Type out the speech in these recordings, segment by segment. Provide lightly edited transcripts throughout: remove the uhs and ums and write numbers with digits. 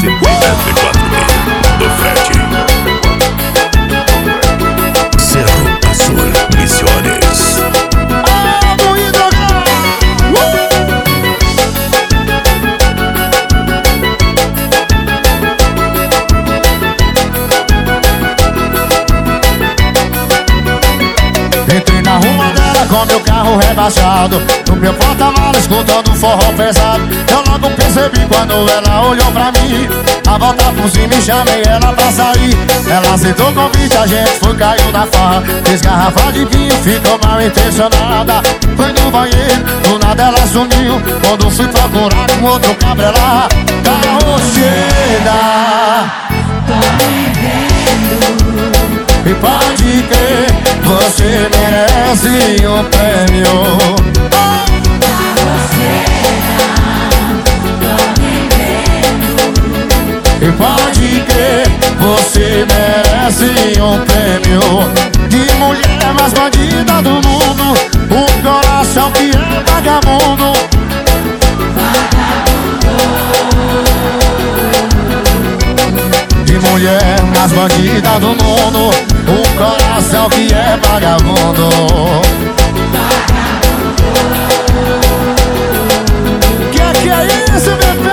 F4B do Fred. Cerro Azul Misiones. Entrei na rua dela com meu carro rebaixado, no meu porta-malas escutando forró pesado. Eu logo percebi quando ela olhou pra mim. A volta por cima e chamei ela pra sair. Ela aceitou o convite, a gente foi, caiu na farra. Fez garrafa de vinho, ficou mal intencionada. Foi no banheiro, do nada ela sumiu. Quando fui procurar com outro cabra lá, carro chega. E pode crer, você merece um prêmio. E pode crer, você merece um prêmio. De mulher mais bandida do mundo, um coração que é vagabundo. De mulher mais bandida do mundo, um coração que é vagabundo. Que é isso, bebê?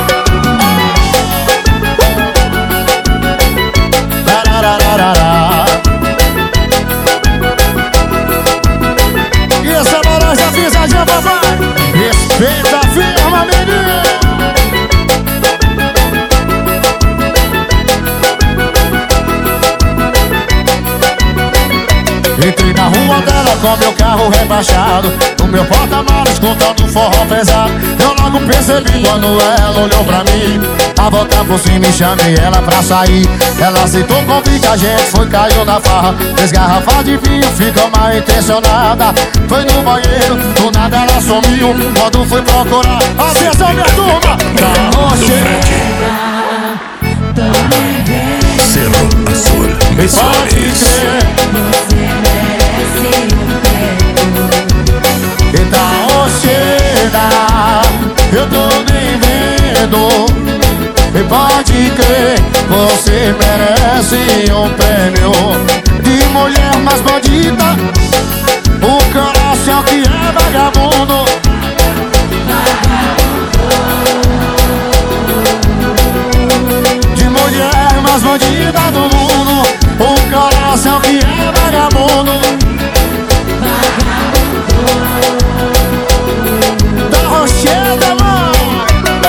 E essa laranja pisadinha, papai? Respeita a firma, menino. Entrei na rua dela com meu carro rebaixado, no meu porta-malas escutando forró pesado. Eu logo percebi quando ela olhou pra mim. A volta por cima e chamei ela pra sair. Ela aceitou o convite, a gente foi, caiu na farra. Fez garrafa de vinho, ficou mal intencionada. Foi no banheiro, do nada ela sumiu. Quando fui procurar, atenção minha turma, carro chega. Cerro Azul Misiones. Então chega, eu tô nem vendo. E pode crer, você merece um prêmio. De mulher mais bandida, o coração que é vagabundo. De mulher mais bandida do mundo, o coração que é vagabundo. Chega, mano.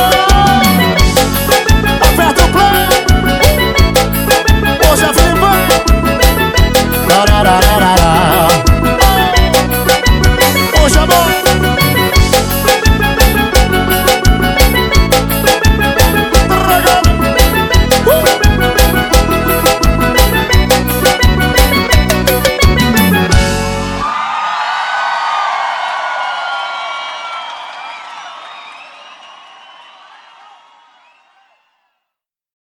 Aperta o play. Hoje é viva.